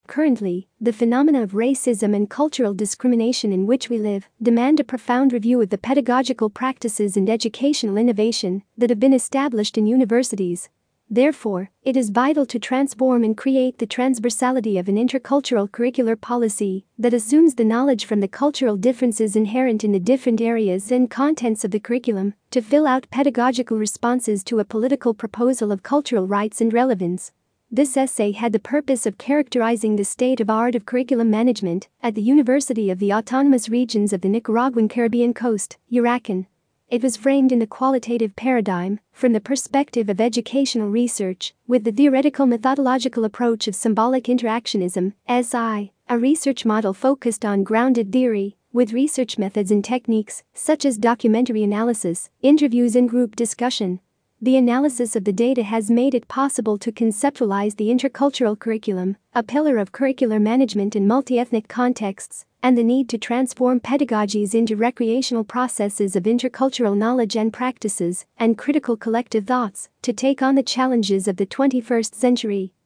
Currently, the phenomena of racism and cultural discrimination in which we live demand a profound review of the pedagogical practices and educational innovation that have been established in universities. Therefore, it is vital to transform and create the transversality of an intercultural curricular policy that assumes the knowledge from the cultural differences inherent in the different areas and contents of the curriculum to fill out pedagogical responses to a political proposal of cultural rights and relevance. This essay had the purpose of characterizing the state of art of curriculum management at the University of the Autonomous Regions of the Nicaraguan Caribbean Coast, URACAN. It was framed in the qualitative paradigm from the perspective of educational research with the theoretical methodological approach of symbolic interactionism, SI, a research model focused on grounded theory with research methods and techniques such as documentary analysis, interviews and group discussion. The analysis of the data has made it possible to conceptualize the intercultural curriculum, a pillar of curricular management in multi-ethnic contexts, and the need to transform pedagogies into recreational processes of intercultural knowledge and practices and critical collective thoughts to take on the challenges of the 21st century.